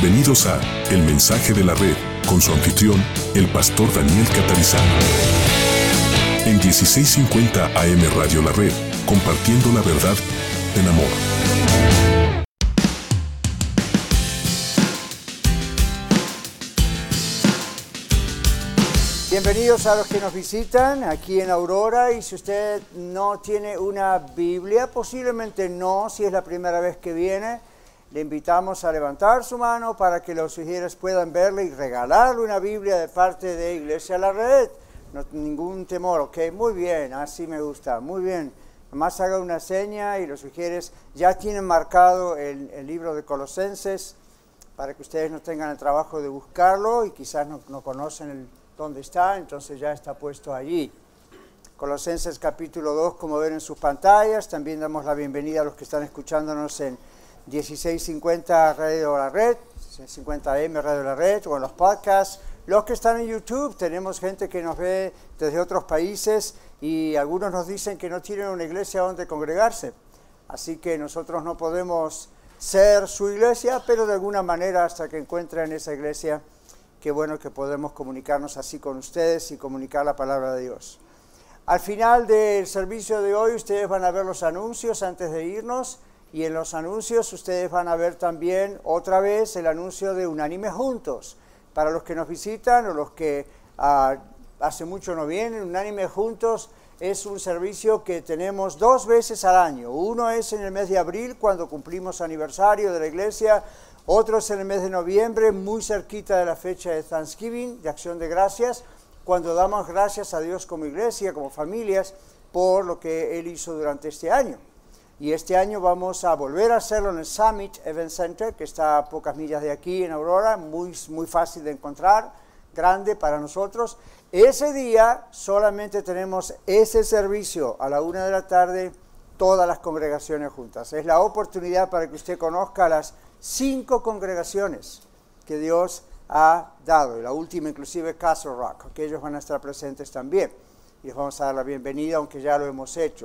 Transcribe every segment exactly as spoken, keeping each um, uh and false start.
Bienvenidos a El Mensaje de la Red, con su anfitrión, el pastor Daniel Catarizano. En dieciséis cincuenta A M Radio La Red, compartiendo la verdad en amor. Bienvenidos a los que nos visitan aquí en Aurora, y si usted no tiene una Biblia, posiblemente no, si es la primera vez que viene, le invitamos a levantar su mano para que los sugieres puedan verle y regalarle una Biblia de parte de Iglesia La Red. No, ningún temor, ok, muy bien, así me gusta, muy bien. Nomás haga una seña y los sugieres ya tienen marcado el, el libro de Colosenses para que ustedes no tengan el trabajo de buscarlo y quizás no, no conocen el dónde está, entonces ya está puesto allí. Colosenses capítulo dos, como ven en sus pantallas. También damos la bienvenida a los que están escuchándonos en dieciséis cincuenta Radio La Red, cincuenta A M Radio La Red, o en los podcasts. Los que están en YouTube, tenemos gente que nos ve desde otros países y algunos nos dicen que no tienen una iglesia donde congregarse. Así que nosotros no podemos ser su iglesia, pero de alguna manera hasta que encuentren esa iglesia, qué bueno que podemos comunicarnos así con ustedes y comunicar la palabra de Dios. Al final del servicio de hoy, ustedes van a ver los anuncios antes de irnos, y en los anuncios ustedes van a ver también otra vez el anuncio de Unánime Juntos. Para los que nos visitan o los que uh, hace mucho no vienen, Unánime Juntos es un servicio que tenemos dos veces al año. Uno es en el mes de abril, cuando cumplimos aniversario de la iglesia. Otro es en el mes de noviembre, muy cerquita de la fecha de Thanksgiving, de Acción de Gracias, cuando damos gracias a Dios como iglesia, como familias, por lo que Él hizo durante este año. Y este año vamos a volver a hacerlo en el Summit Event Center, que está a pocas millas de aquí en Aurora, muy, muy fácil de encontrar, grande para nosotros. Ese día solamente tenemos ese servicio a la una de la tarde, todas las congregaciones juntas. Es la oportunidad para que usted conozca las cinco congregaciones que Dios ha dado, y la última inclusive Castle Rock, que ellos van a estar presentes también, y les vamos a dar la bienvenida, aunque ya lo hemos hecho.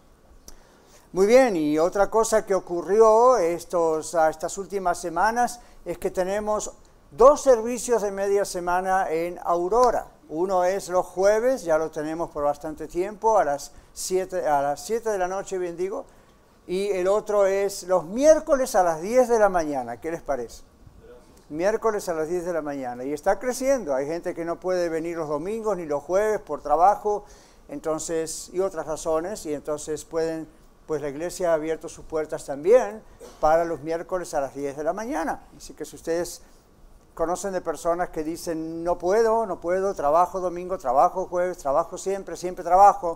Muy bien, y otra cosa que ocurrió estos, estas últimas semanas es que tenemos dos servicios de media semana en Aurora. Uno es los jueves, ya lo tenemos por bastante tiempo, a las siete, a las siete de la noche, bien digo, y el otro es los miércoles a las diez de la mañana. ¿Qué les parece? Miércoles a las diez de la mañana. Y está creciendo. Hay gente que no puede venir los domingos ni los jueves por trabajo, entonces, y otras razones, y entonces pueden, pues la iglesia ha abierto sus puertas también para los miércoles a las diez de la mañana. Así que si ustedes conocen de personas que dicen, no puedo, no puedo, trabajo domingo, trabajo jueves, trabajo siempre, siempre trabajo,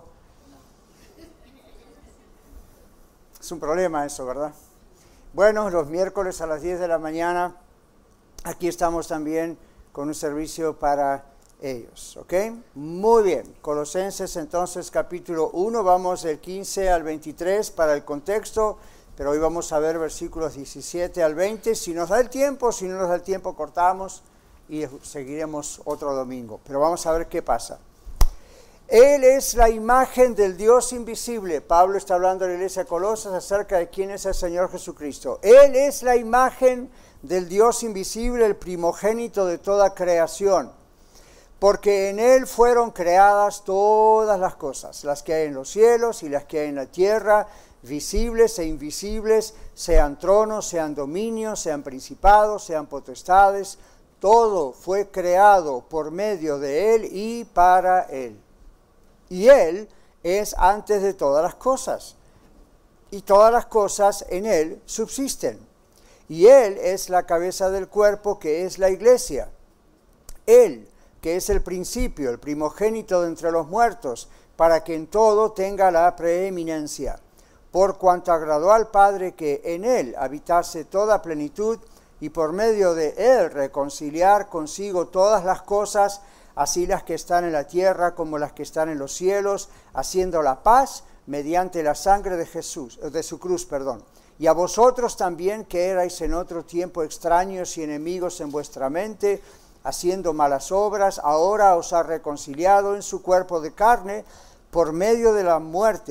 es un problema eso, ¿verdad? Bueno, los miércoles a las diez de la mañana, aquí estamos también con un servicio para ellos, ¿ok? Muy bien, Colosenses entonces capítulo uno, vamos del quince al veintitrés para el contexto, pero hoy vamos a ver versículos diecisiete al veinte, si nos da el tiempo, si no nos da el tiempo cortamos y seguiremos otro domingo, pero vamos a ver qué pasa. Él es la imagen del Dios invisible. Pablo está hablando a la iglesia de Colosas acerca de quién es el Señor Jesucristo. Él es la imagen del Dios invisible, el primogénito de toda creación. Porque en Él fueron creadas todas las cosas, las que hay en los cielos y las que hay en la tierra, visibles e invisibles, sean tronos, sean dominios, sean principados, sean potestades. Todo fue creado por medio de Él y para Él. Y Él es antes de todas las cosas, y todas las cosas en Él subsisten. Y Él es la cabeza del cuerpo, que es la iglesia. Él, que es el principio, el primogénito de entre los muertos, para que en todo tenga la preeminencia. Por cuanto agradó al Padre que en Él habitase toda plenitud, y por medio de Él reconciliar consigo todas las cosas, así las que están en la tierra como las que están en los cielos, haciendo la paz mediante la sangre de Jesús, de su cruz, perdón. Y a vosotros también, que erais en otro tiempo extraños y enemigos en vuestra mente, haciendo malas obras, ahora os ha reconciliado en su cuerpo de carne por medio de la muerte,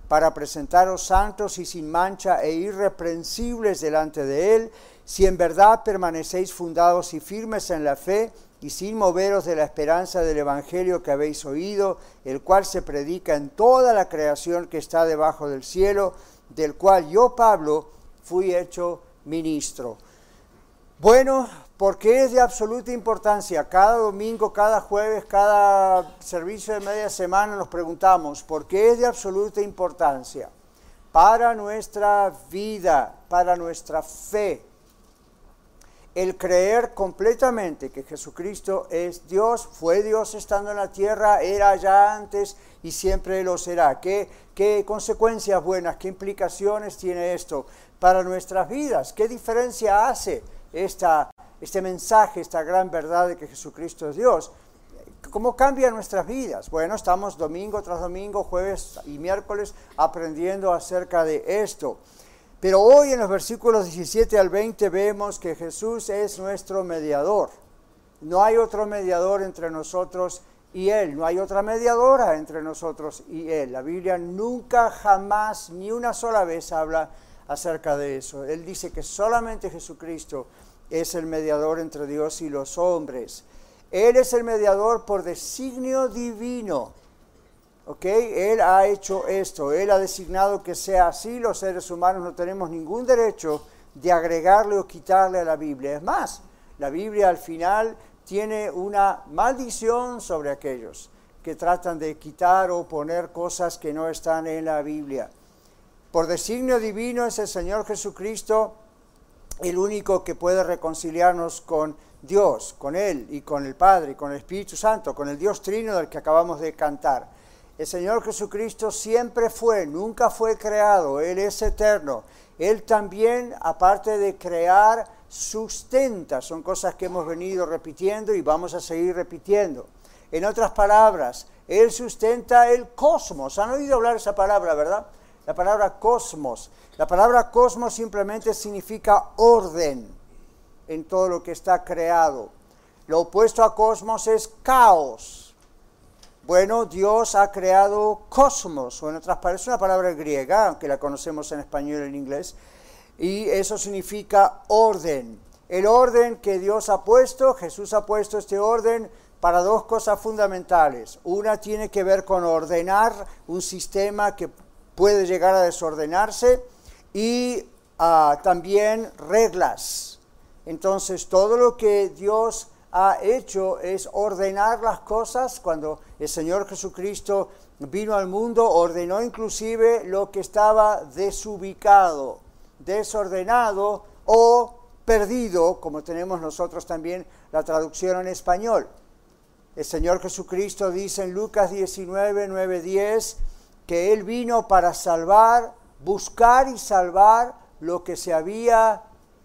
para presentaros santos y sin mancha e irreprensibles delante de Él, si en verdad permanecéis fundados y firmes en la fe, y sin moveros de la esperanza del Evangelio que habéis oído, el cual se predica en toda la creación que está debajo del cielo, del cual yo, Pablo, fui hecho ministro. Bueno, porque es de absoluta importancia. Cada domingo, cada jueves, cada servicio de media semana nos preguntamos, ¿por qué es de absoluta importancia? Para nuestra vida, para nuestra fe. El creer completamente que Jesucristo es Dios, fue Dios estando en la tierra, era ya antes y siempre lo será. ¿Qué, qué consecuencias buenas, qué implicaciones tiene esto para nuestras vidas? ¿Qué diferencia hace esta, este mensaje, esta gran verdad de que Jesucristo es Dios? ¿Cómo cambia nuestras vidas? Bueno, estamos domingo tras domingo, jueves y miércoles aprendiendo acerca de esto. Pero hoy en los versículos diecisiete al veinte vemos que Jesús es nuestro mediador. No hay otro mediador entre nosotros y Él. No hay otra mediadora entre nosotros y Él. La Biblia nunca, jamás, ni una sola vez habla acerca de eso. Él dice que solamente Jesucristo es el mediador entre Dios y los hombres. Él es el mediador por designio divino. ¿Ok? Él ha hecho esto, Él ha designado que sea así. Los seres humanos no tenemos ningún derecho de agregarle o quitarle a la Biblia. Es más, la Biblia al final tiene una maldición sobre aquellos que tratan de quitar o poner cosas que no están en la Biblia. Por designio divino es el Señor Jesucristo el único que puede reconciliarnos con Dios, con Él y con el Padre, con el Espíritu Santo, con el Dios Trino del que acabamos de cantar. El Señor Jesucristo siempre fue, nunca fue creado, Él es eterno. Él también, aparte de crear, sustenta. Son cosas que hemos venido repitiendo y vamos a seguir repitiendo. En otras palabras, Él sustenta el cosmos. ¿Han oído hablar esa palabra, verdad? La palabra cosmos. La palabra cosmos simplemente significa orden en todo lo que está creado. Lo opuesto a cosmos es caos. Bueno, Dios ha creado cosmos, o en otras palabras, es una palabra griega, aunque la conocemos en español y en inglés, y eso significa orden. El orden que Dios ha puesto, Jesús ha puesto este orden para dos cosas fundamentales. Una tiene que ver con ordenar un sistema que puede llegar a desordenarse y uh, también reglas. Entonces, todo lo que Dios ha hecho es ordenar las cosas. Cuando el Señor Jesucristo vino al mundo, ordenó inclusive lo que estaba desubicado, desordenado o perdido, como tenemos nosotros también la traducción en español. El Señor Jesucristo dice en Lucas diecinueve, nueve, diez, que Él vino para salvar, buscar y salvar lo que se había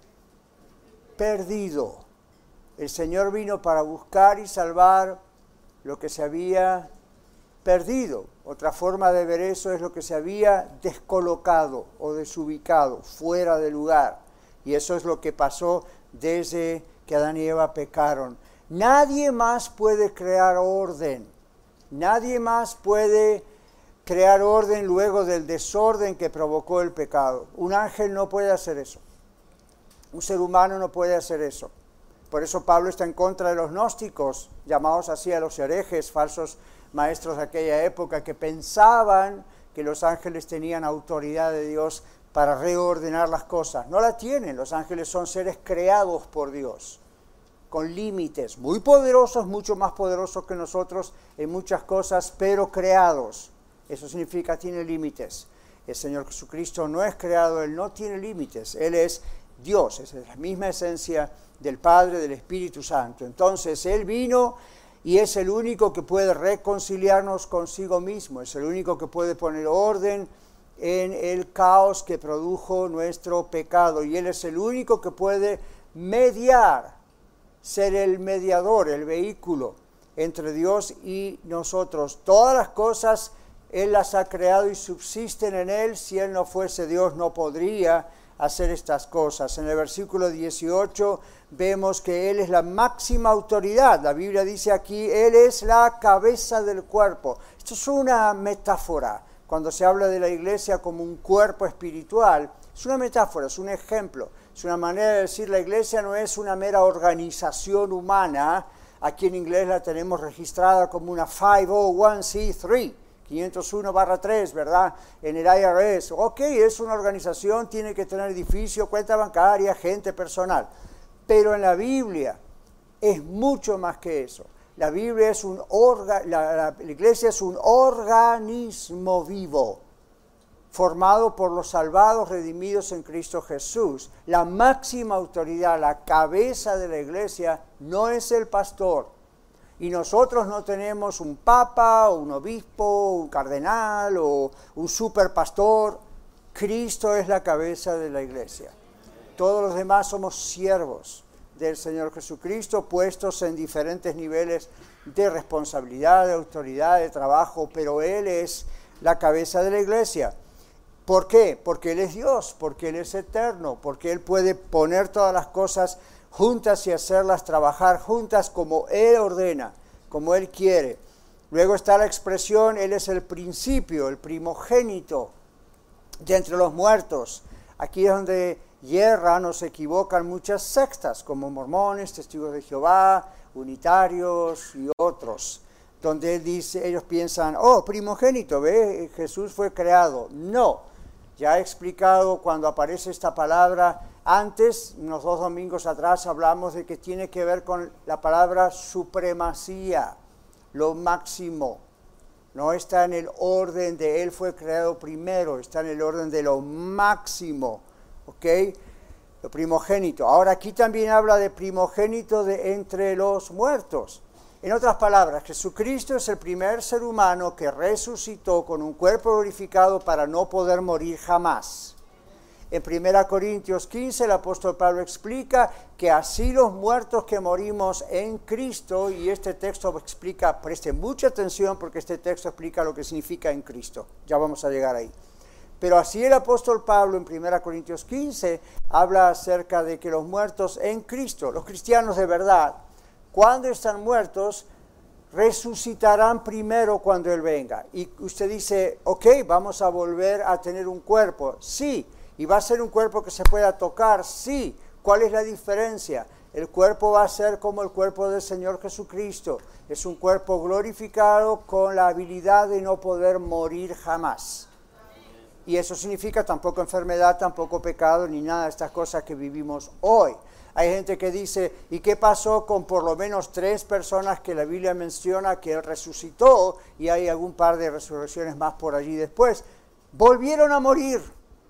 perdido. El Señor vino para buscar y salvar lo que se había perdido. Otra forma de ver eso es lo que se había descolocado o desubicado, fuera de lugar. Y eso es lo que pasó desde que Adán y Eva pecaron. Nadie más puede crear orden. Nadie más puede crear orden luego del desorden que provocó el pecado. Un ángel no puede hacer eso. Un ser humano no puede hacer eso. Por eso Pablo está en contra de los gnósticos, llamados así a los herejes, falsos maestros de aquella época, que pensaban que los ángeles tenían autoridad de Dios para reordenar las cosas. No la tienen. Los ángeles son seres creados por Dios, con límites, muy poderosos, mucho más poderosos que nosotros en muchas cosas, pero creados. Eso significa tiene límites. El Señor Jesucristo no es creado, Él no tiene límites. Él es Dios, es la misma esencia del Padre, del Espíritu Santo. Entonces, Él vino y es el único que puede reconciliarnos consigo mismo, es el único que puede poner orden en el caos que produjo nuestro pecado, y Él es el único que puede mediar, ser el mediador, el vehículo entre Dios y nosotros. Todas las cosas Él las ha creado y subsisten en Él. Si Él no fuese Dios, no podría hacer estas cosas. En el versículo dieciocho vemos que Él es la máxima autoridad. La Biblia dice aquí, Él es la cabeza del cuerpo. Esto es una metáfora. cuando se habla de la iglesia como un cuerpo espiritual, es una metáfora, es un ejemplo, es una manera de decir la iglesia no es una mera organización humana. Aquí en inglés la tenemos registrada como una cinco oh uno C tres, quinientos uno barra tres, ¿verdad? En el I R S. Ok, es una organización, tiene que tener edificio, cuenta bancaria, gente personal. Pero en la Biblia es mucho más que eso. La Biblia es un orga, la, la, la iglesia es un organismo vivo, formado por los salvados, redimidos en Cristo Jesús. La máxima autoridad, la cabeza de la iglesia, no es el pastor. Y nosotros no tenemos un papa, o un obispo, un cardenal, o un superpastor. Cristo es la cabeza de la iglesia. Todos los demás somos siervos del Señor Jesucristo, puestos en diferentes niveles de responsabilidad, de autoridad, de trabajo, pero Él es la cabeza de la iglesia. ¿Por qué? Porque Él es Dios, porque Él es eterno, porque Él puede poner todas las cosas juntas y hacerlas trabajar juntas como Él ordena, como Él quiere. Luego está la expresión, Él es el principio, el primogénito de entre los muertos. Aquí es donde yerran o se equivocan muchas sectas, como mormones, testigos de Jehová, unitarios y otros, donde él dice, ellos piensan, oh, primogénito, ¿ve? Jesús fue creado. No. Ya he explicado cuando aparece esta palabra, antes, unos dos domingos atrás, hablamos de que tiene que ver con la palabra supremacía, lo máximo. No está en el orden de Él fue creado primero, está en el orden de lo máximo, ¿ok? Lo primogénito. Ahora aquí también habla de primogénito de entre los muertos. En otras palabras, Jesucristo es el primer ser humano que resucitó con un cuerpo glorificado para no poder morir jamás. En primera Corintios quince, el apóstol Pablo explica que así los muertos que morimos en Cristo, y este texto explica, presten mucha atención porque este texto explica lo que significa en Cristo. Ya vamos a llegar ahí. Pero así el apóstol Pablo en primera Corintios quince habla acerca de que los muertos en Cristo, los cristianos de verdad, cuando están muertos, resucitarán primero cuando Él venga. Y usted dice, ok, vamos a volver a tener un cuerpo. Sí. ¿Y va a ser un cuerpo que se pueda tocar? Sí. ¿Cuál es la diferencia? El cuerpo va a ser como el cuerpo del Señor Jesucristo. Es un cuerpo glorificado con la habilidad de no poder morir jamás. Y eso significa tampoco enfermedad, tampoco pecado, ni nada de estas cosas que vivimos hoy. Hay gente que dice, ¿y qué pasó con por lo menos tres personas que la Biblia menciona que Él resucitó? Y hay algún par de resurrecciones más por allí después. Volvieron a morir.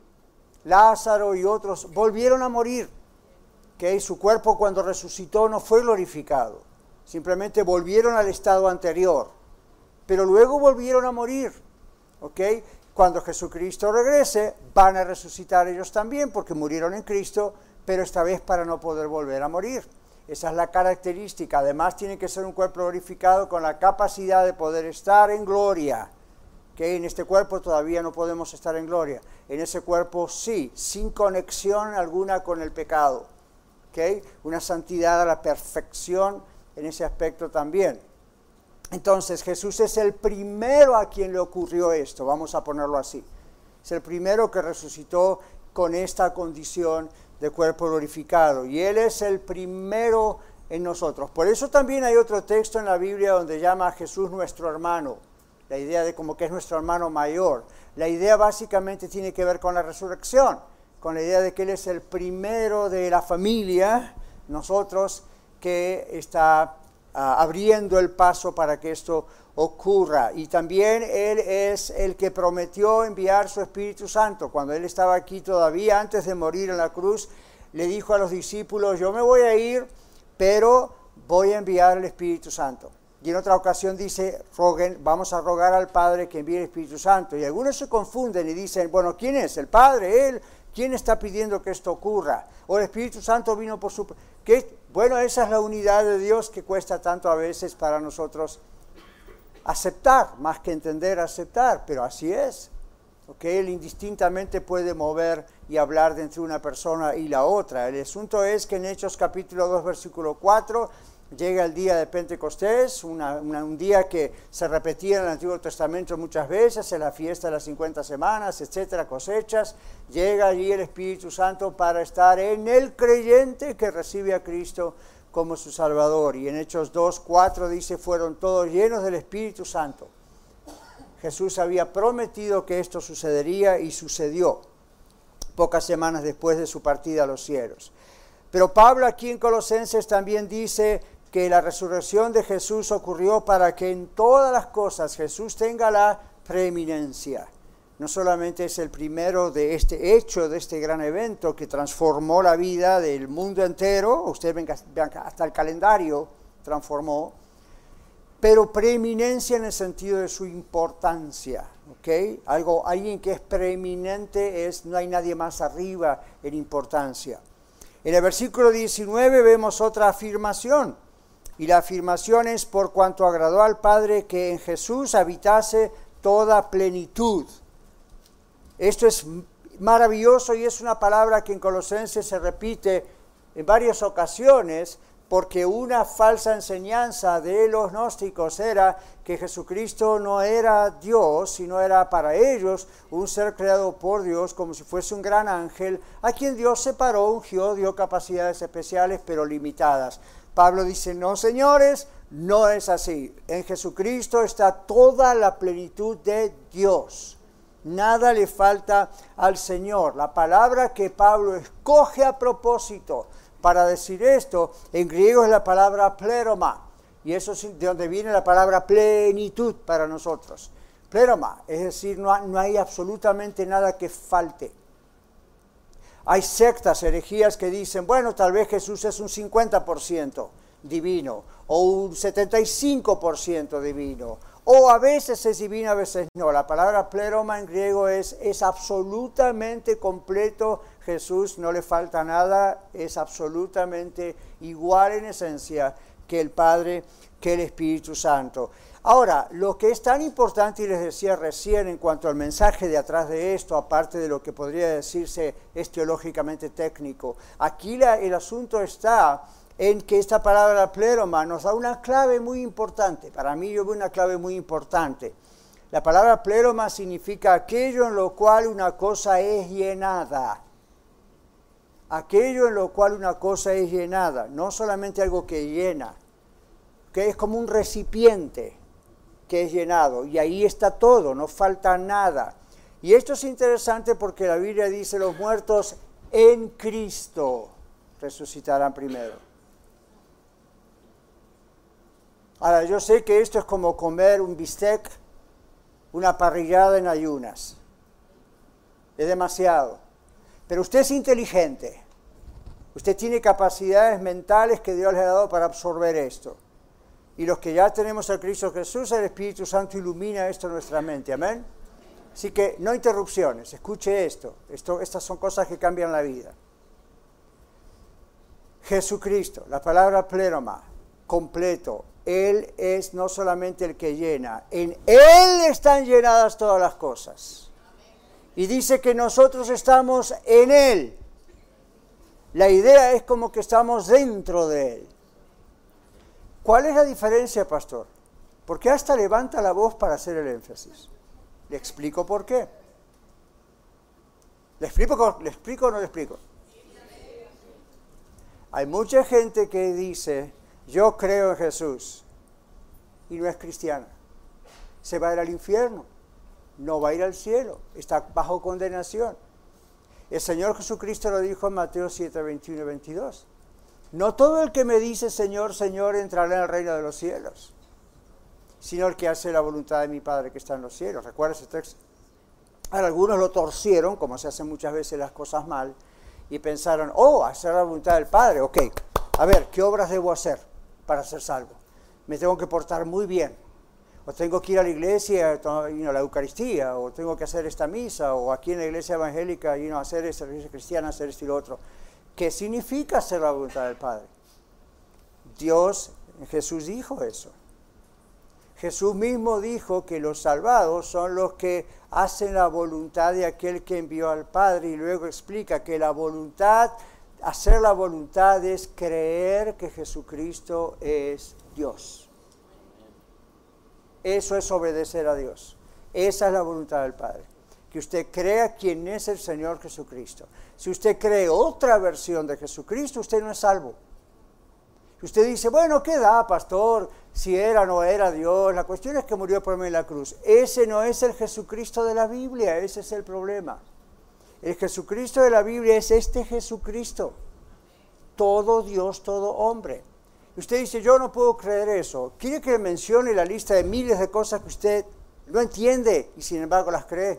Lázaro y otros volvieron a morir. ¿Okay? Su cuerpo cuando resucitó no fue glorificado. Simplemente volvieron al estado anterior. Pero luego volvieron a morir. ¿Ok? Cuando Jesucristo regrese, van a resucitar ellos también porque murieron en Cristo, pero esta vez para no poder volver a morir. Esa es la característica. Además tiene que ser un cuerpo glorificado con la capacidad de poder estar en gloria. Que en este cuerpo todavía no podemos estar en gloria. En ese cuerpo sí, sin conexión alguna con el pecado. ¿Okay? Una santidad a la perfección en ese aspecto también. Entonces Jesús es el primero a quien le ocurrió esto, vamos a ponerlo así. Es el primero que resucitó con esta condición de cuerpo glorificado. Y Él es el primero en nosotros. Por eso también hay otro texto en la Biblia donde llama a Jesús nuestro hermano. La idea de como que es nuestro hermano mayor. La idea básicamente tiene que ver con la resurrección. Con la idea de que Él es el primero de la familia, nosotros, que está uh, abriendo el paso para que esto ocurra. Y también Él es el que prometió enviar su Espíritu Santo. Cuando Él estaba aquí todavía, antes de morir en la cruz, le dijo a los discípulos, yo me voy a ir, pero voy a enviar el Espíritu Santo. Y en otra ocasión dice, roguen, vamos a rogar al Padre que envíe el Espíritu Santo. Y algunos se confunden y dicen, bueno, ¿quién es? ¿El Padre? ¿Él? ¿Quién está pidiendo que esto ocurra? ¿O el Espíritu Santo vino por su... ¿Qué? Bueno, esa es la unidad de Dios que cuesta tanto a veces para nosotros aceptar, más que entender, aceptar, pero así es. ¿Okay? Él indistintamente puede mover y hablar de entre una persona y la otra. El asunto es que en Hechos capítulo dos, versículo cuatro, llega el día de Pentecostés, una, una, un día que se repetía en el Antiguo Testamento muchas veces, en la fiesta de las cincuenta semanas, etcétera, cosechas. Llega allí el Espíritu Santo para estar en el creyente que recibe a Cristo como su Salvador. Y en Hechos dos, cuatro dice, fueron todos llenos del Espíritu Santo. Jesús había prometido que esto sucedería y sucedió pocas semanas después de su partida a los cielos. Pero Pablo aquí en Colosenses también dice que la resurrección de Jesús ocurrió para que en todas las cosas Jesús tenga la preeminencia. No solamente es el primero de este hecho, de este gran evento que transformó la vida del mundo entero, usted venga, venga hasta el calendario transformó, pero preeminencia en el sentido de su importancia, ¿ok? Algo, alguien que es preeminente es, no hay nadie más arriba en importancia. En el versículo diecinueve vemos otra afirmación, y la afirmación es por cuanto agradó al Padre que en Jesús habitase toda plenitud. Esto es maravilloso y es una palabra que en Colosenses se repite en varias ocasiones, porque una falsa enseñanza de los gnósticos era que Jesucristo no era Dios, sino era para ellos un ser creado por Dios, como si fuese un gran ángel, a quien Dios separó, ungió, dio capacidades especiales, pero limitadas. Pablo dice, no señores, no es así. En Jesucristo está toda la plenitud de Dios. Nada le falta al Señor. La palabra que Pablo escoge a propósito para decir esto, en griego es la palabra pleroma, y eso es de donde viene la palabra plenitud para nosotros. Pleroma, es decir, no hay, no hay absolutamente nada que falte. Hay sectas, herejías que dicen, bueno, tal vez Jesús es un cincuenta por ciento divino, o un setenta y cinco por ciento divino, o a veces es divino, a veces no. La palabra pleroma en griego es, es absolutamente completo. Jesús no le falta nada, es absolutamente igual en esencia que el Padre, que el Espíritu Santo. Ahora, lo que es tan importante, y les decía recién en cuanto al mensaje de atrás de esto, aparte de lo que podría decirse es teológicamente técnico, aquí la, el asunto está en que esta palabra pleroma nos da una clave muy importante. Para mí yo veo una clave muy importante. La palabra pleroma significa aquello en lo cual una cosa es llenada. Aquello en lo cual una cosa es llenada, no solamente algo que llena, que es como un recipiente que es llenado, y ahí está todo, no falta nada. Y esto es interesante porque la Biblia dice, los muertos en Cristo resucitarán primero. Ahora, yo sé que esto es como comer un bistec, una parrillada en ayunas. Es demasiado. Pero usted es inteligente. Usted tiene capacidades mentales que Dios le ha dado para absorber esto. Y los que ya tenemos a Cristo Jesús, el Espíritu Santo ilumina esto en nuestra mente. Amén. Así que no interrupciones. Escuche esto. esto. Estas son cosas que cambian la vida. Jesucristo, la palabra pleroma, completo. Él es no solamente el que llena. En Él están llenadas todas las cosas. Y dice que nosotros estamos en Él. La idea es como que estamos dentro de Él. ¿Cuál es la diferencia, pastor? Porque hasta levanta la voz para hacer el énfasis. Le explico por qué. ¿Le explico, ¿le explico o no le explico? Hay mucha gente que dice, yo creo en Jesús, y no es cristiana. Se va a ir al infierno. No va a ir al cielo, está bajo condenación. El Señor Jesucristo lo dijo en Mateo siete, veintiuno y veintidós. No todo el que me dice Señor, Señor entrará en el reino de los cielos, sino el que hace la voluntad de mi Padre que está en los cielos. ¿Recuerda ese texto? Ahora, algunos lo torcieron, como se hacen muchas veces las cosas mal, y pensaron, oh, hacer la voluntad del Padre, ok. A ver, ¿qué obras debo hacer para ser salvo? Me tengo que portar muy bien. O tengo que ir a la iglesia, y a la Eucaristía, o tengo que hacer esta misa, o aquí en la iglesia evangélica, y no hacer esta iglesia cristiana, hacer esto y lo otro. ¿Qué significa hacer la voluntad del Padre? Dios, Jesús dijo eso. Jesús mismo dijo que los salvados son los que hacen la voluntad de aquel que envió al Padre, y luego explica que la voluntad hacer la voluntad es creer que Jesucristo es Dios. Eso es obedecer a Dios. Esa es la voluntad del Padre. Que usted crea quién es el Señor Jesucristo. Si usted cree otra versión de Jesucristo, usted no es salvo. Si usted dice, bueno, ¿qué da, pastor? Si era o no era Dios, la cuestión es que murió por mí en la cruz. Ese no es el Jesucristo de la Biblia, ese es el problema. El Jesucristo de la Biblia es este Jesucristo. Todo Dios, todo hombre. Y usted dice, yo no puedo creer eso. ¿Quiere que le mencione la lista de miles de cosas que usted no entiende y sin embargo las cree?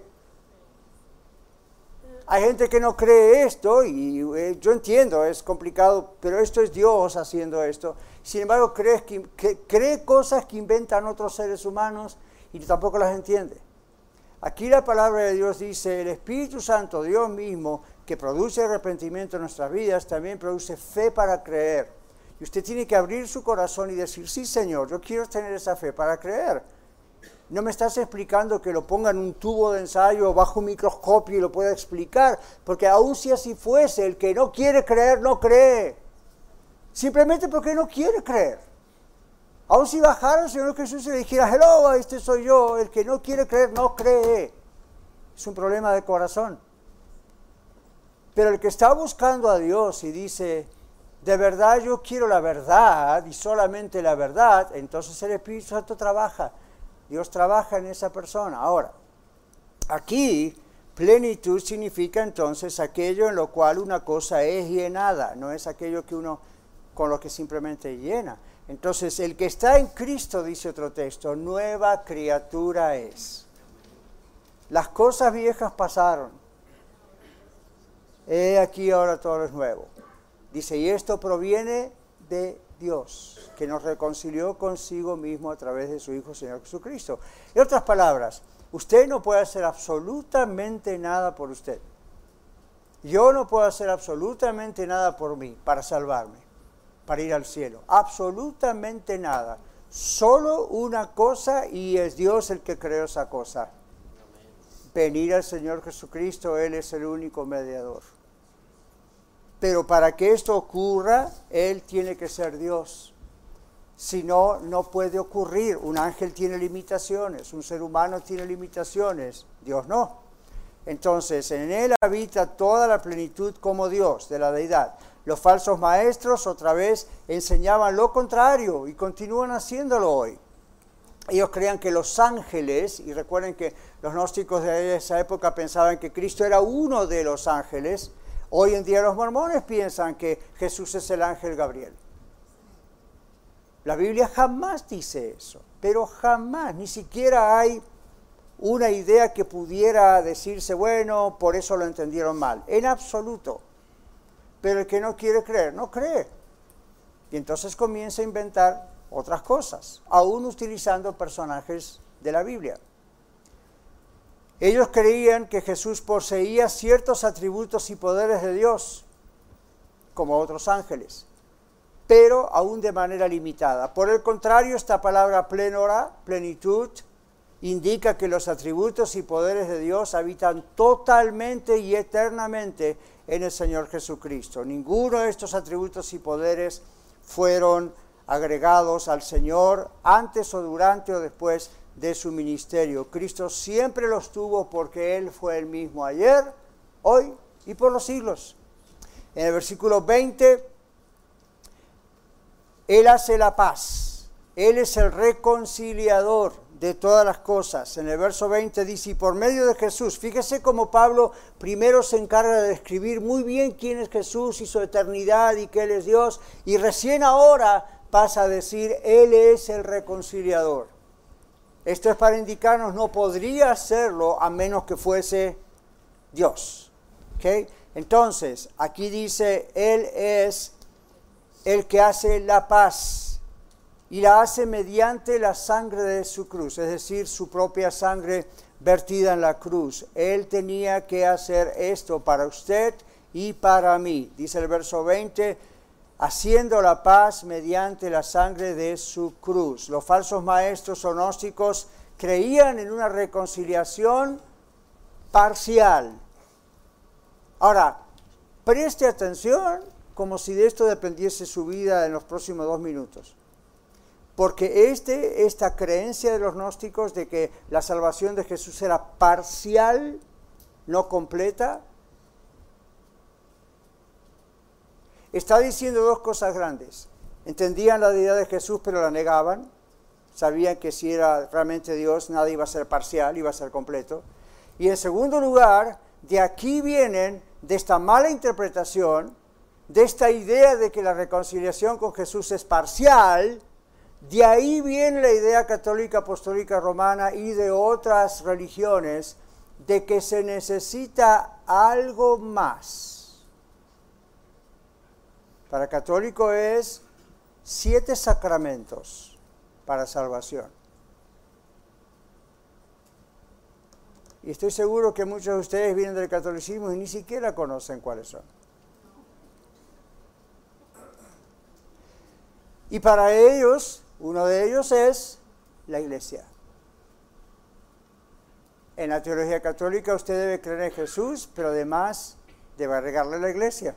Hay gente que no cree esto y eh, yo entiendo, es complicado, pero esto es Dios haciendo esto. Sin embargo, cree, que, que, cree cosas que inventan otros seres humanos y tampoco las entiende. Aquí la palabra de Dios dice, el Espíritu Santo, Dios mismo, que produce arrepentimiento en nuestras vidas, también produce fe para creer. Y usted tiene que abrir su corazón y decir, sí, Señor, yo quiero tener esa fe para creer. No me estás explicando que lo ponga en un tubo de ensayo bajo un microscopio y lo pueda explicar, porque aun si así fuese, el que no quiere creer, no cree. Simplemente porque no quiere creer. Aun si bajara el Señor Jesús y le dijera, hello, este soy yo, el que no quiere creer, no cree. Es un problema de corazón. Pero el que está buscando a Dios y dice, de verdad yo quiero la verdad y solamente la verdad, entonces el Espíritu Santo trabaja. Dios trabaja en esa persona. Ahora, aquí plenitud significa entonces aquello en lo cual una cosa es llenada, no es aquello que uno con lo que simplemente llena. Entonces, el que está en Cristo, dice otro texto, nueva criatura es. Las cosas viejas pasaron. He aquí ahora todo es nuevo. Dice, y esto proviene de Dios, que nos reconcilió consigo mismo a través de su Hijo Señor Jesucristo. En otras palabras, usted no puede hacer absolutamente nada por usted. Yo no puedo hacer absolutamente nada por mí para salvarme, para ir al cielo. Absolutamente nada. Solo una cosa y es Dios el que creó esa cosa. Venir al Señor Jesucristo, Él es el único mediador. Pero para que esto ocurra, Él tiene que ser Dios. Si no, no puede ocurrir. Un ángel tiene limitaciones, un ser humano tiene limitaciones, Dios no. Entonces, en Él habita toda la plenitud como Dios de la deidad. Los falsos maestros otra vez enseñaban lo contrario y continúan haciéndolo hoy. Ellos creían que los ángeles, y recuerden que los gnósticos de esa época pensaban que Cristo era uno de los ángeles. Hoy en día los mormones piensan que Jesús es el ángel Gabriel. La Biblia jamás dice eso, pero jamás, ni siquiera hay una idea que pudiera decirse, bueno, por eso lo entendieron mal, en absoluto. Pero el que no quiere creer, no cree. Y entonces comienza a inventar otras cosas, aún utilizando personajes de la Biblia. Ellos creían que Jesús poseía ciertos atributos y poderes de Dios, como otros ángeles, pero aún de manera limitada. Por el contrario, esta palabra plenora, plenitud, indica que los atributos y poderes de Dios habitan totalmente y eternamente en el Señor Jesucristo. Ninguno de estos atributos y poderes fueron agregados al Señor antes o durante o después de su ministerio. Cristo siempre los tuvo porque Él fue el mismo ayer, hoy y por los siglos. En el versículo veinte, Él hace la paz. Él es el reconciliador de todas las cosas. En el verso veinte dice, y por medio de Jesús, fíjese cómo Pablo primero se encarga de describir muy bien quién es Jesús y su eternidad y que Él es Dios, y recién ahora pasa a decir, Él es el reconciliador. Esto es para indicarnos, no podría hacerlo a menos que fuese Dios. ¿Okay? Entonces, aquí dice, Él es el que hace la paz y la hace mediante la sangre de su cruz, es decir, su propia sangre vertida en la cruz. Él tenía que hacer esto para usted y para mí. Dice el verso veinte, haciendo la paz mediante la sangre de su cruz. Los falsos maestros o gnósticos creían en una reconciliación parcial. Ahora, preste atención como si de esto dependiese su vida en los próximos dos minutos. Porque este, esta creencia de los gnósticos de que la salvación de Jesús era parcial, no completa, está diciendo dos cosas grandes. Entendían la deidad de Jesús, pero la negaban. Sabían que si era realmente Dios, nada iba a ser parcial, iba a ser completo. Y en segundo lugar, de aquí vienen, de esta mala interpretación, de esta idea de que la reconciliación con Jesús es parcial, de ahí viene la idea católica, apostólica, romana y de otras religiones, de que se necesita algo más. Para católico es siete sacramentos para salvación. Y estoy seguro que muchos de ustedes vienen del catolicismo y ni siquiera conocen cuáles son. Y para ellos, uno de ellos es la iglesia. En la teología católica usted debe creer en Jesús, pero además debe agregarle la iglesia.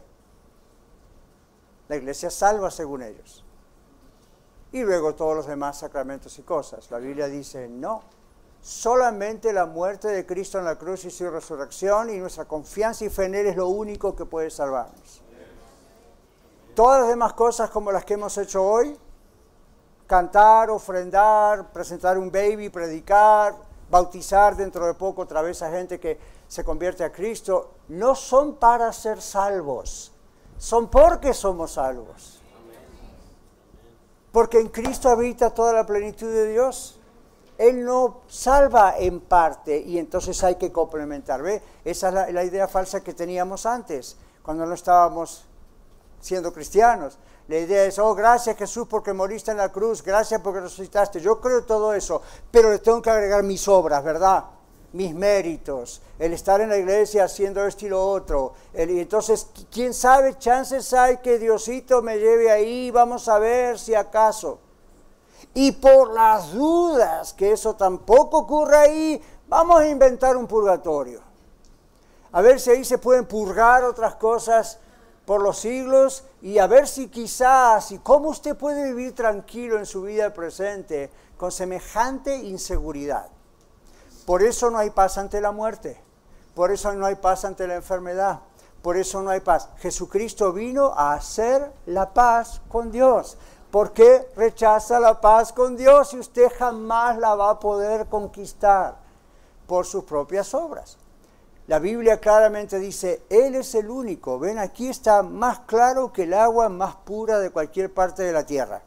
La iglesia salva según ellos. Y luego todos los demás sacramentos y cosas. La Biblia dice no. Solamente la muerte de Cristo en la cruz y su resurrección y nuestra confianza y fe en Él es lo único que puede salvarnos. Todas las demás cosas como las que hemos hecho hoy, cantar, ofrendar, presentar un baby, predicar, bautizar dentro de poco otra vez a gente que se convierte a Cristo, no son para ser salvos, son porque somos salvos. Porque en Cristo habita toda la plenitud de Dios. Él no salva en parte y entonces hay que complementar. ¿Ve? Esa es la, la idea falsa que teníamos antes, cuando no estábamos siendo cristianos. La idea es, oh, gracias Jesús porque moriste en la cruz, gracias porque resucitaste. Yo creo todo eso, pero le tengo que agregar mis obras, ¿verdad? Mis méritos, el estar en la iglesia haciendo esto y lo otro. El, y entonces, quién sabe, chances hay que Diosito me lleve ahí, vamos a ver si acaso. Y por las dudas que eso tampoco ocurra ahí, vamos a inventar un purgatorio. A ver si ahí se pueden purgar otras cosas por los siglos y a ver si quizás, y cómo usted puede vivir tranquilo en su vida presente con semejante inseguridad. Por eso no hay paz ante la muerte, por eso no hay paz ante la enfermedad, por eso no hay paz. Jesucristo vino a hacer la paz con Dios. ¿Por qué rechaza la paz con Dios si usted jamás la va a poder conquistar por sus propias obras? La Biblia claramente dice, Él es el único. Ven, aquí está más claro que el agua más pura de cualquier parte de la tierra.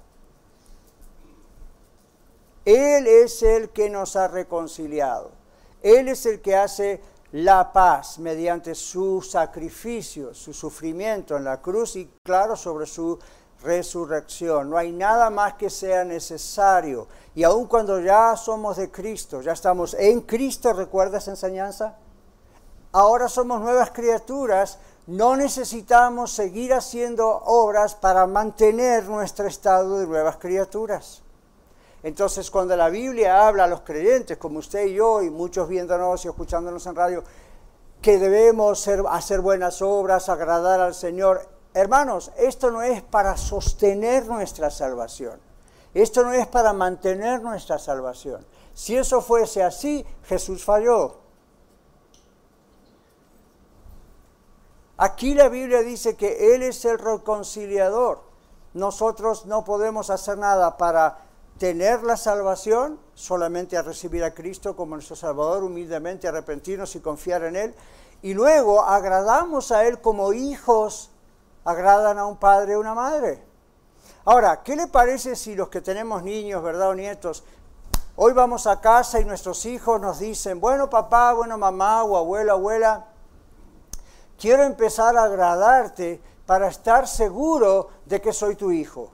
Él es el que nos ha reconciliado. Él es el que hace la paz mediante su sacrificio, su sufrimiento en la cruz y, claro, sobre su resurrección. No hay nada más que sea necesario. Y aun cuando ya somos de Cristo, ya estamos en Cristo, ¿recuerda esa enseñanza? Ahora somos nuevas criaturas, no necesitamos seguir haciendo obras para mantener nuestro estado de nuevas criaturas. Entonces, cuando la Biblia habla a los creyentes, como usted y yo, y muchos viéndonos y escuchándonos en radio, que debemos ser, hacer buenas obras, agradar al Señor, hermanos, esto no es para sostener nuestra salvación. Esto no es para mantener nuestra salvación. Si eso fuese así, Jesús falló. Aquí la Biblia dice que Él es el reconciliador. Nosotros no podemos hacer nada para tener la salvación, solamente a recibir a Cristo como nuestro Salvador, humildemente arrepentirnos y confiar en Él. Y luego agradamos a Él como hijos agradan a un padre o una madre. Ahora, ¿qué le parece si los que tenemos niños, verdad, o nietos, hoy vamos a casa y nuestros hijos nos dicen, bueno papá, bueno mamá, o abuelo, abuela, quiero empezar a agradarte para estar seguro de que soy tu hijo?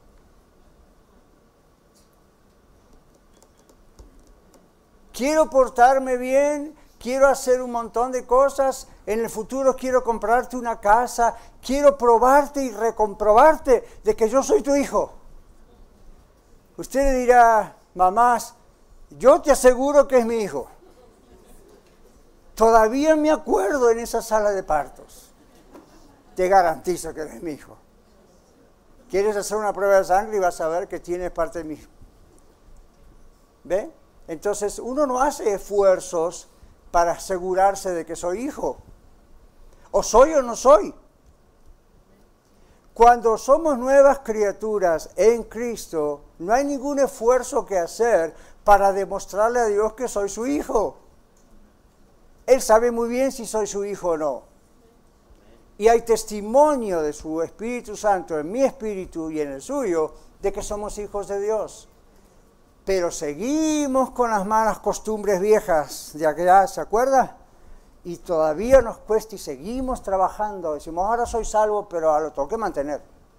Quiero portarme bien, quiero hacer un montón de cosas, en el futuro quiero comprarte una casa, quiero probarte y recomprobarte de que yo soy tu hijo. Usted le dirá, mamás, yo te aseguro que es mi hijo. Todavía me acuerdo en esa sala de partos. Te garantizo que eres mi hijo. ¿Quieres hacer una prueba de sangre y vas a ver que tienes parte de mí? ¿Ve? Entonces uno no hace esfuerzos para asegurarse de que soy hijo. O soy o no soy. Cuando somos nuevas criaturas en Cristo, no hay ningún esfuerzo que hacer para demostrarle a Dios que soy su hijo. Él sabe muy bien si soy su hijo o no. Y hay testimonio de su Espíritu Santo en mi espíritu y en el suyo de que somos hijos de Dios. Pero seguimos con las malas costumbres viejas de aquella, ¿se acuerda? Y todavía nos cuesta y seguimos trabajando. Decimos, ahora soy salvo, pero lo tengo que mantener.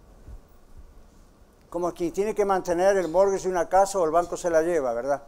Como quien tiene que mantener el mortgage de una casa o el banco se la lleva, ¿verdad?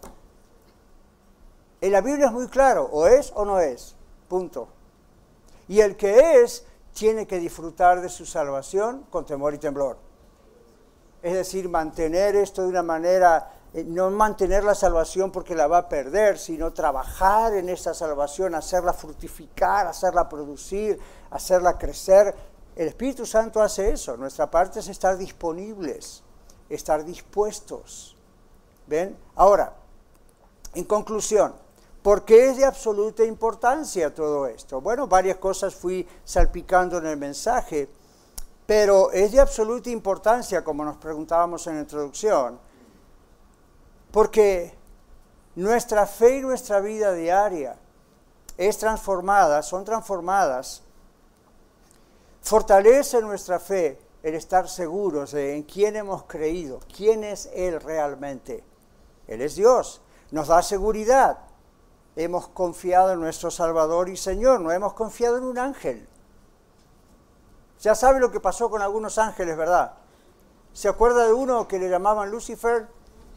En la Biblia es muy claro, o es o no es, punto. Y el que es, tiene que disfrutar de su salvación con temor y temblor. Es decir, mantener esto de una manera, eh, no mantener la salvación porque la va a perder, sino trabajar en esa salvación, hacerla fructificar, hacerla producir, hacerla crecer. El Espíritu Santo hace eso. Nuestra parte es estar disponibles, estar dispuestos. ¿Ven? Ahora, en conclusión, ¿por qué es de absoluta importancia todo esto? Bueno, varias cosas fui salpicando en el mensaje, pero es de absoluta importancia, como nos preguntábamos en la introducción, porque nuestra fe y nuestra vida diaria es transformada, son transformadas, fortalece nuestra fe el estar seguros de en quién hemos creído, quién es Él realmente. Él es Dios, nos da seguridad. Hemos confiado en nuestro Salvador y Señor, no hemos confiado en un ángel. Ya sabe lo que pasó con algunos ángeles, ¿verdad? ¿Se acuerda de uno que le llamaban Lucifer?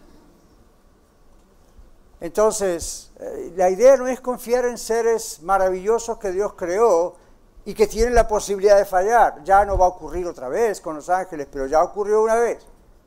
Entonces, eh, la idea no es confiar en seres maravillosos que Dios creó y que tienen la posibilidad de fallar. Ya no va a ocurrir otra vez con los ángeles, pero ya ocurrió una vez.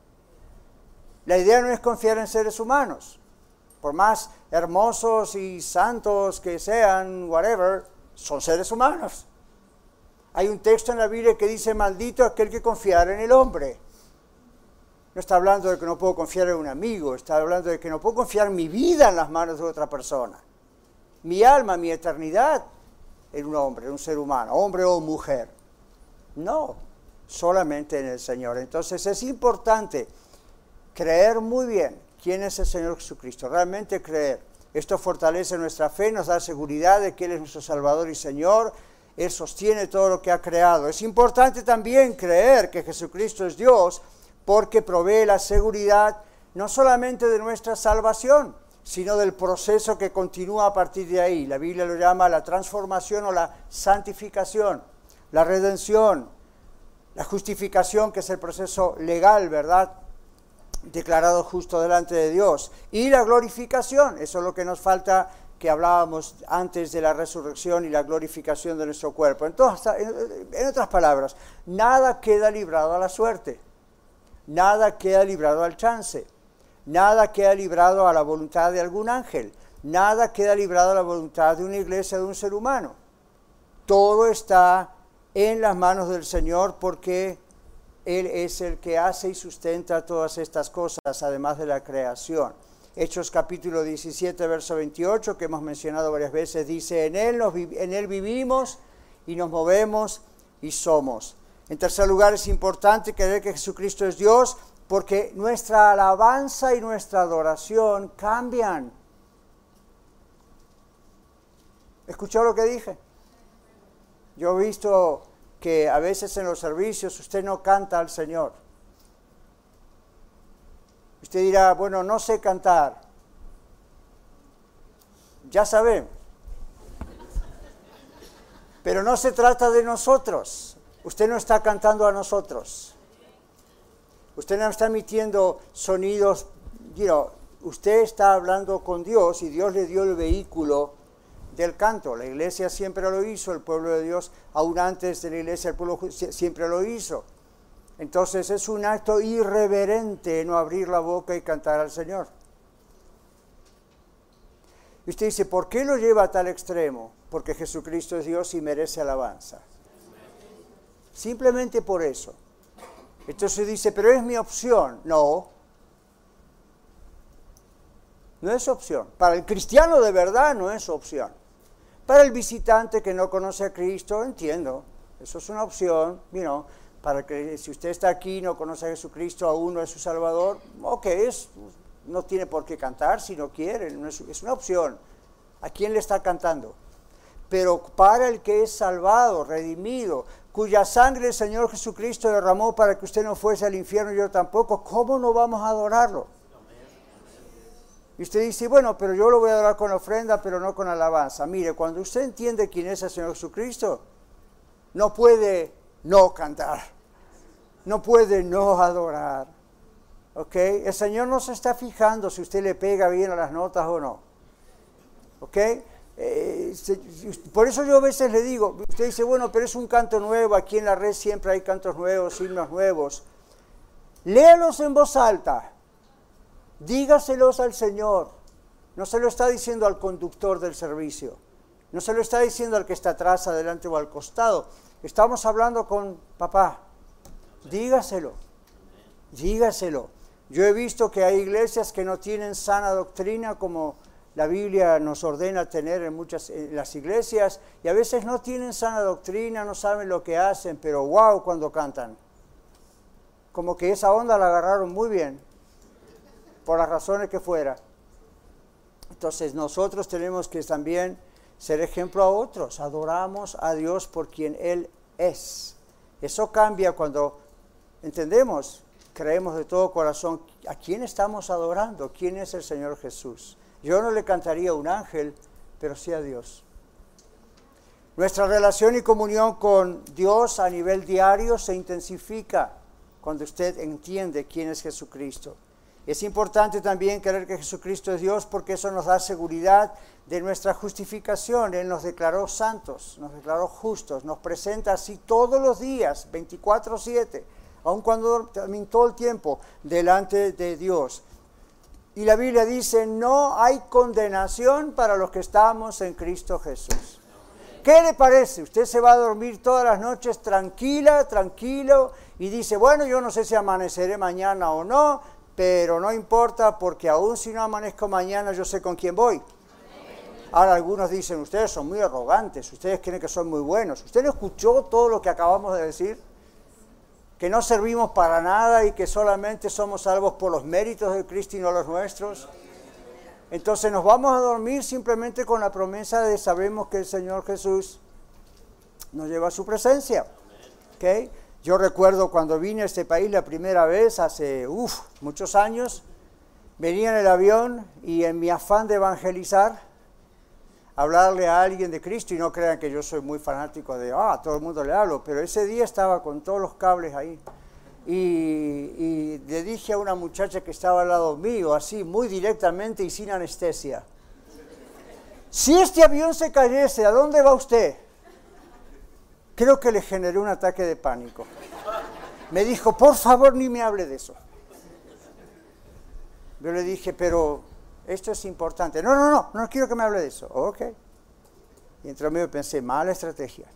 La idea no es confiar en seres humanos. Por más hermosos y santos que sean, whatever, son seres humanos. Hay un texto en la Biblia que dice, maldito aquel que confiara en el hombre. No está hablando de que no puedo confiar en un amigo, está hablando de que no puedo confiar mi vida en las manos de otra persona. Mi alma, mi eternidad en un hombre, en un ser humano, hombre o mujer. No, solamente en el Señor. Entonces es importante creer muy bien quién es el Señor Jesucristo, realmente creer. Esto fortalece nuestra fe, nos da seguridad de que Él es nuestro Salvador y Señor. Él sostiene todo lo que ha creado. Es importante también creer que Jesucristo es Dios porque provee la seguridad no solamente de nuestra salvación, sino del proceso que continúa a partir de ahí. La Biblia lo llama la transformación o la santificación, la redención, la justificación, que es el proceso legal, ¿verdad?, declarado justo delante de Dios, y la glorificación. Eso es lo que nos falta, que hablábamos antes de la resurrección y la glorificación de nuestro cuerpo. Entonces, en otras palabras, nada queda librado a la suerte, nada queda librado al chance, nada queda librado a la voluntad de algún ángel, nada queda librado a la voluntad de una iglesia, de un ser humano. Todo está en las manos del Señor porque Él es el que hace y sustenta todas estas cosas, además de la creación. Hechos capítulo diecisiete, verso veintiocho, que hemos mencionado varias veces, dice, en Él, nos, en Él vivimos y nos movemos y somos. En tercer lugar, es importante creer que Jesucristo es Dios, porque nuestra alabanza y nuestra adoración cambian. ¿Escuchó lo que dije? Yo he visto que a veces en los servicios usted no canta al Señor. Usted dirá, bueno, no sé cantar. Ya sabemos. Pero no se trata de nosotros. Usted no está cantando a nosotros. Usted no está emitiendo sonidos. You know, usted está hablando con Dios y Dios le dio el vehículo del canto. La iglesia siempre lo hizo, el pueblo de Dios, aún antes de la iglesia, el pueblo siempre lo hizo. Entonces es un acto irreverente no abrir la boca y cantar al Señor. Y usted dice, ¿por qué lo lleva a tal extremo? Porque Jesucristo es Dios y merece alabanza. Simplemente por eso. Entonces dice, pero es mi opción. No, no es opción. Para el cristiano de verdad no es opción. Para el visitante que no conoce a Cristo, entiendo, eso es una opción, you know, para que si usted está aquí y no conoce a Jesucristo, aún no es su Salvador, ok, es, no tiene por qué cantar si no quiere, no es, es una opción. ¿A quién le está cantando? Pero para el que es salvado, redimido, cuya sangre el Señor Jesucristo derramó para que usted no fuese al infierno y yo tampoco, ¿cómo no vamos a adorarlo? Y usted dice, bueno, pero yo lo voy a adorar con ofrenda, pero no con alabanza. Mire, cuando usted entiende quién es el Señor Jesucristo, no puede no cantar, no puede no adorar. ¿Ok? El Señor no se está fijando si usted le pega bien a las notas o no. ¿Ok? Eh, se, por eso yo a veces le digo, usted dice, bueno, pero es un canto nuevo, aquí en la red siempre hay cantos nuevos, himnos nuevos. Léalos en voz alta. Dígaselos al Señor. No se lo está diciendo al conductor del servicio. No se lo está diciendo al que está atrás, adelante o al costado. Estamos hablando con papá. Dígaselo. Dígaselo. Yo he visto que hay iglesias que no tienen sana doctrina como la Biblia nos ordena tener en muchas en las iglesias. Y a veces no tienen sana doctrina, no saben lo que hacen, pero wow cuando cantan. Como que esa onda la agarraron muy bien. Por las razones que fuera. Entonces nosotros tenemos que también ser ejemplo a otros. Adoramos a Dios por quien Él es. Eso cambia cuando entendemos, creemos de todo corazón a quién estamos adorando, quién es el Señor Jesús. Yo no le cantaría a un ángel, pero sí a Dios. Nuestra relación y comunión con Dios a nivel diario se intensifica cuando usted entiende quién es Jesucristo. Es importante también creer que Jesucristo es Dios porque eso nos da seguridad de nuestra justificación. Él nos declaró santos, nos declaró justos, nos presenta así todos los días, veinticuatro siete, aun cuando también todo el tiempo, delante de Dios. Y la Biblia dice, no hay condenación para los que estamos en Cristo Jesús. ¿Qué le parece? Usted se va a dormir todas las noches tranquila, tranquilo, y dice, bueno, yo no sé si amaneceré mañana o no, pero no importa porque aún si no amanezco mañana yo sé con quién voy. Ahora algunos dicen, ustedes son muy arrogantes, ustedes creen que son muy buenos. ¿Usted no escuchó todo lo que acabamos de decir? Que no servimos para nada y que solamente somos salvos por los méritos de Cristo y no los nuestros. Entonces nos vamos a dormir simplemente con la promesa de sabemos que el Señor Jesús nos lleva a su presencia. ¿Okay? Yo recuerdo cuando vine a este país la primera vez, hace uf, muchos años, venía en el avión y en mi afán de evangelizar, hablarle a alguien de Cristo, y no crean que yo soy muy fanático de, ah, a todo el mundo le hablo, pero ese día estaba con todos los cables ahí. Y, y le dije a una muchacha que estaba al lado mío, así, muy directamente y sin anestesia, si este avión se cayese, ¿a dónde va usted? Creo que le generé un ataque de pánico. Me dijo, por favor, ni me hable de eso. Yo le dije, pero esto es importante. No, no, no, no quiero que me hable de eso. Ok. Y entre mí pensé, mala estrategia.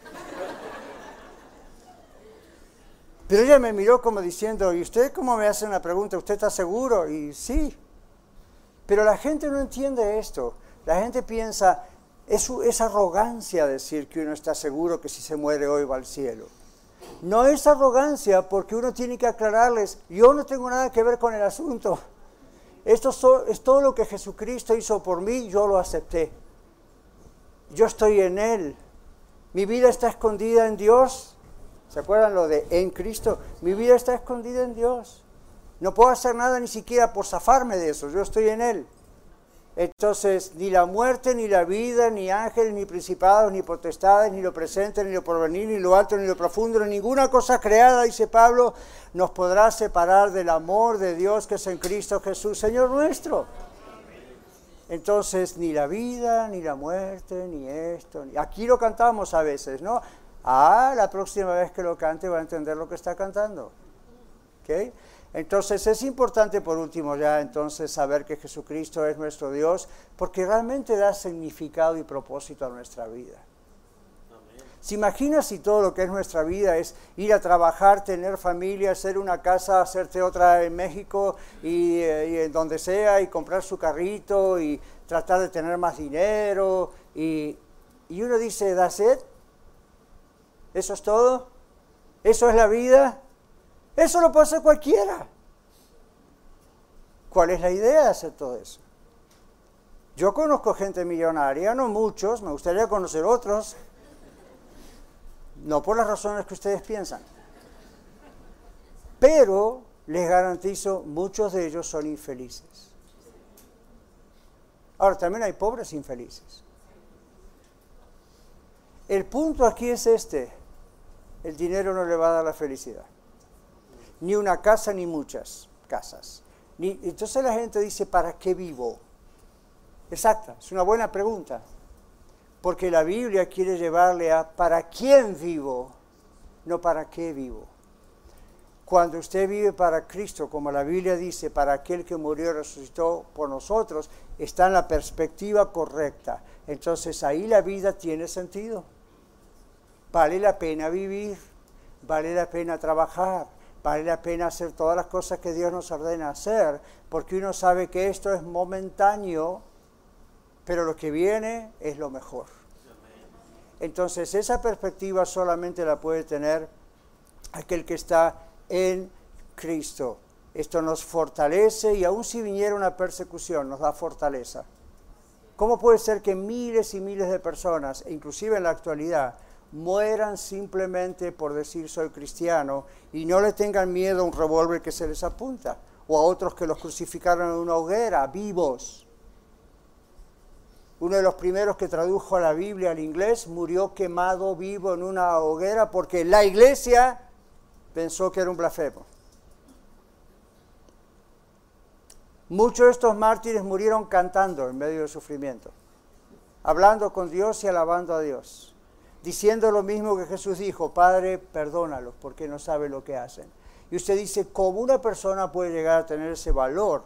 Pero ella me miró como diciendo, ¿y usted cómo me hace una pregunta? ¿Usted está seguro? Y sí. Pero la gente no entiende esto. La gente piensa, es, es arrogancia decir que uno está seguro que si se muere hoy va al cielo. No es arrogancia porque uno tiene que aclararles, yo no tengo nada que ver con el asunto. Esto es todo lo que Jesucristo hizo por mí, yo lo acepté. Yo estoy en Él. Mi vida está escondida en Dios. ¿Se acuerdan lo de en Cristo? Mi vida está escondida en Dios. No puedo hacer nada ni siquiera por zafarme de eso. Yo estoy en Él. Entonces, ni la muerte, ni la vida, ni ángeles, ni principados, ni potestades, ni lo presente, ni lo porvenir, ni lo alto, ni lo profundo, ni ninguna cosa creada, dice Pablo, nos podrá separar del amor de Dios que es en Cristo Jesús, Señor nuestro. Entonces, ni la vida, ni la muerte, ni esto, ni... Aquí lo cantamos a veces, ¿no? Ah, la próxima vez que lo cante va a entender lo que está cantando. ¿Ok? Entonces es importante por último ya entonces saber que Jesucristo es nuestro Dios porque realmente da significado y propósito a nuestra vida. Amén. ¿Se imagina si todo lo que es nuestra vida es ir a trabajar, tener familia, hacer una casa, hacerte otra en México y, y en donde sea, y comprar su carrito y tratar de tener más dinero? Y, y uno dice, ¿that's it? ¿Eso es todo? ¿Eso es la vida? Eso lo puede hacer cualquiera. ¿Cuál es la idea de hacer todo eso? Yo conozco gente millonaria, no muchos, me gustaría conocer otros, no por las razones que ustedes piensan, pero les garantizo, muchos de ellos son infelices. Ahora, también hay pobres infelices. El punto aquí es este: el dinero no le va a dar la felicidad, ni una casa ni muchas casas. Ni, entonces la gente dice, ¿para qué vivo? Exacta, es una buena pregunta, porque la Biblia quiere llevarle a ¿para quién vivo? No para qué vivo. Cuando usted vive para Cristo, como la Biblia dice, para aquel que murió y resucitó por nosotros, está en la perspectiva correcta. Entonces ahí la vida tiene sentido. Vale la pena vivir, vale la pena trabajar, vale la pena hacer todas las cosas que Dios nos ordena hacer, porque uno sabe que esto es momentáneo, pero lo que viene es lo mejor. Entonces esa perspectiva solamente la puede tener aquel que está en Cristo. Esto nos fortalece, y aun si viniera una persecución nos da fortaleza. ¿Cómo puede ser que miles y miles de personas, inclusive en la actualidad, mueran simplemente por decir soy cristiano y no le tengan miedo a un revólver que se les apunta, o a otros que los crucificaron en una hoguera, vivos? Uno de los primeros que tradujo la Biblia al inglés murió quemado vivo en una hoguera porque la iglesia pensó que era un blasfemo. Muchos de estos mártires murieron cantando en medio del sufrimiento, hablando con Dios y alabando a Dios, diciendo lo mismo que Jesús dijo: Padre, perdónalos porque no saben lo que hacen. Y usted dice, ¿cómo una persona puede llegar a tener ese valor?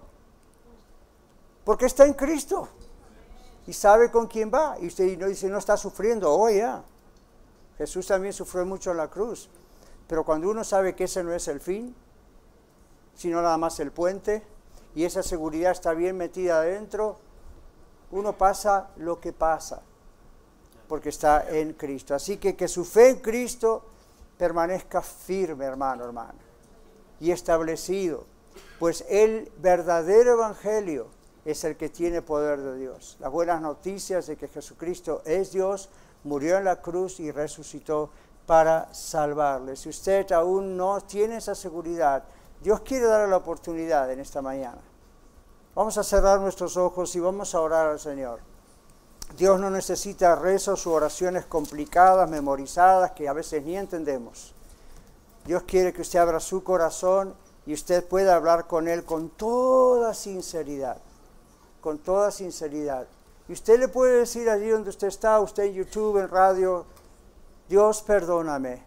Porque está en Cristo y sabe con quién va. Y usted no dice, no está sufriendo. Oh, ya. Jesús también sufrió mucho en la cruz. Pero cuando uno sabe que ese no es el fin, sino nada más el puente, y esa seguridad está bien metida adentro, uno pasa lo que pasa, porque está en Cristo. Así que que su fe en Cristo permanezca firme, hermano, hermana, y establecido, pues el verdadero evangelio es el que tiene poder de Dios. Las buenas noticias de que Jesucristo es Dios, murió en la cruz y resucitó para salvarle. Si usted aún no tiene esa seguridad, Dios quiere darle la oportunidad en esta mañana. Vamos a cerrar nuestros ojos y vamos a orar al Señor. Dios no necesita rezos u oraciones complicadas, memorizadas, que a veces ni entendemos. Dios quiere que usted abra su corazón y usted pueda hablar con Él con toda sinceridad. Con toda sinceridad. Y usted le puede decir allí donde usted está, usted en YouTube, en radio: Dios, perdóname.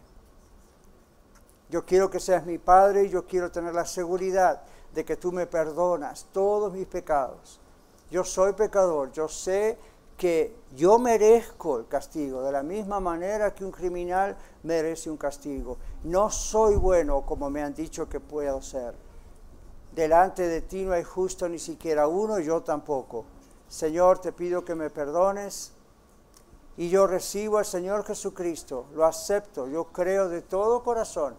Yo quiero que seas mi Padre y yo quiero tener la seguridad de que tú me perdonas todos mis pecados. Yo soy pecador, yo sé que yo merezco el castigo, de la misma manera que un criminal merece un castigo. No soy bueno como me han dicho que puedo ser. Delante de ti no hay justo ni siquiera uno, y yo tampoco. Señor, te pido que me perdones, y yo recibo al Señor Jesucristo, lo acepto, yo creo de todo corazón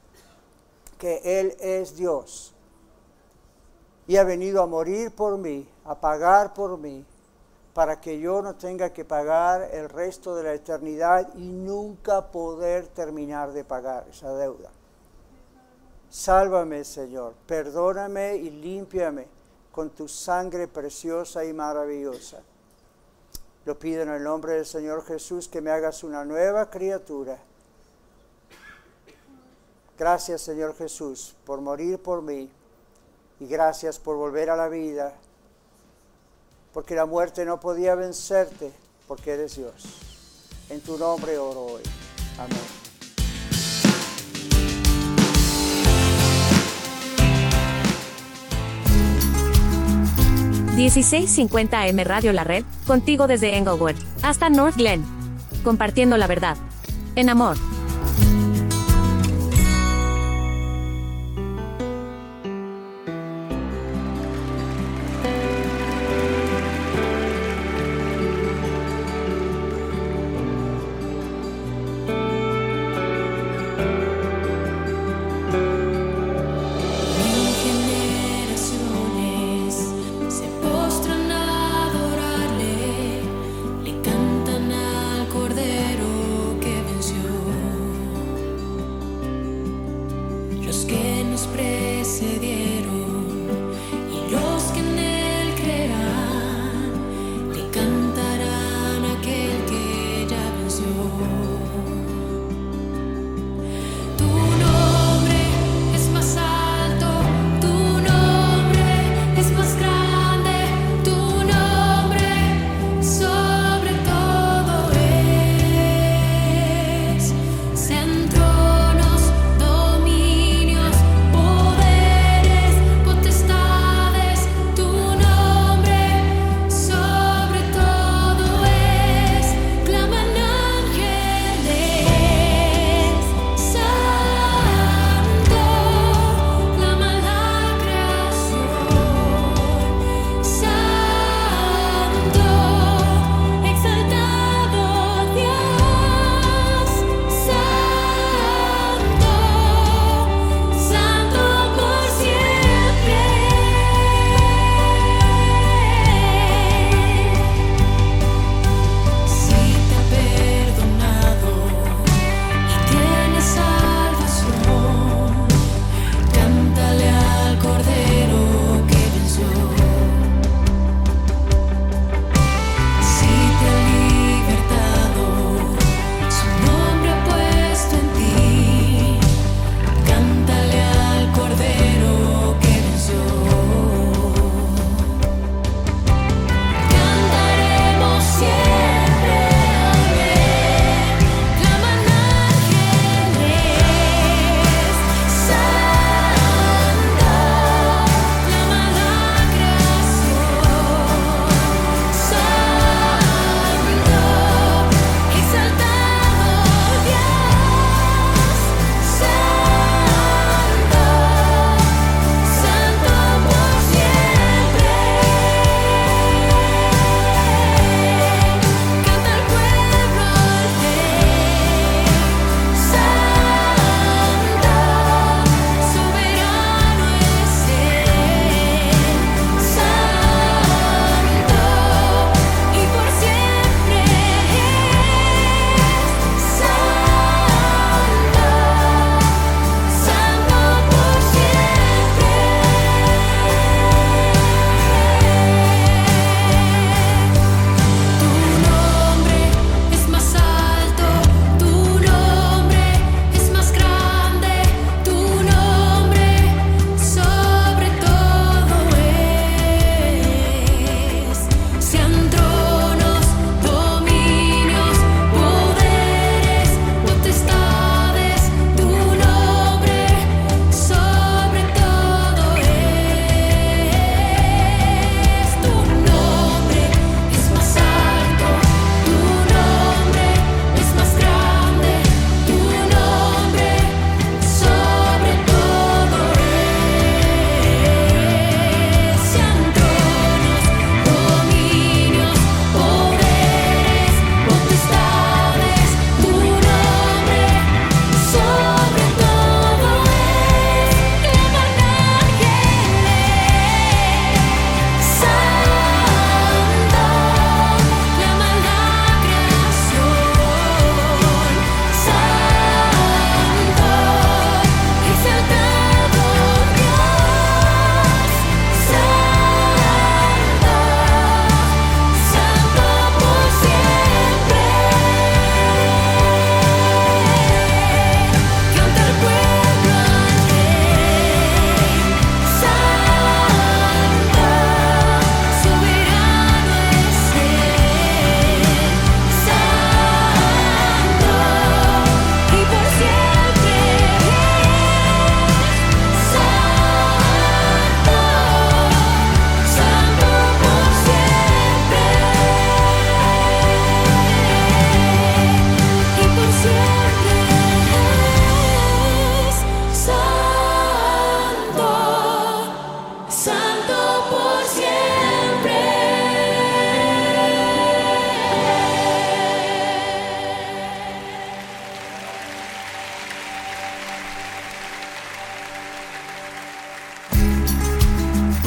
que Él es Dios y ha venido a morir por mí, a pagar por mí, para que yo no tenga que pagar el resto de la eternidad y nunca poder terminar de pagar esa deuda. Sálvame, Señor, perdóname y límpiame con tu sangre preciosa y maravillosa. Lo pido en el nombre del Señor Jesús, que me hagas una nueva criatura. Gracias, Señor Jesús, por morir por mí, y gracias por volver a la vida, porque la muerte no podía vencerte, porque eres Dios. En tu nombre oro hoy. Amén. dieciséis cincuenta A M Radio La Red, contigo desde Englewood hasta North Glen, compartiendo la verdad. en amor. Tronos, dominios, poderes.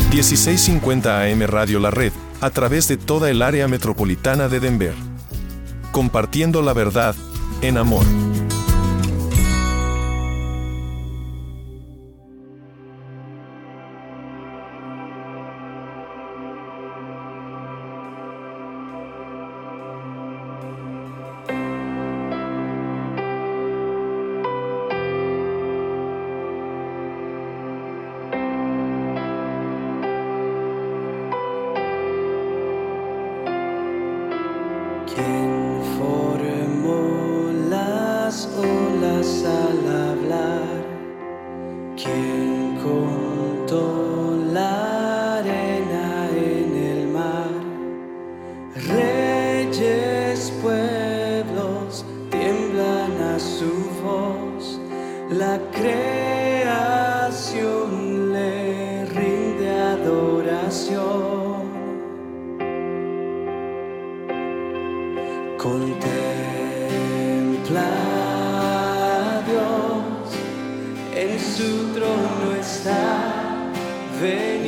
dieciséis cincuenta A M Radio La Red, a través de toda el área metropolitana de Denver. Compartiendo la verdad, en amor. ¿Quién formó las olas al hablar? ¿Quién contó la arena en el mar? Reyes, pueblos tiemblan a su voz, la creación le rinde adoración. Contempla a Dios, en su trono está, ven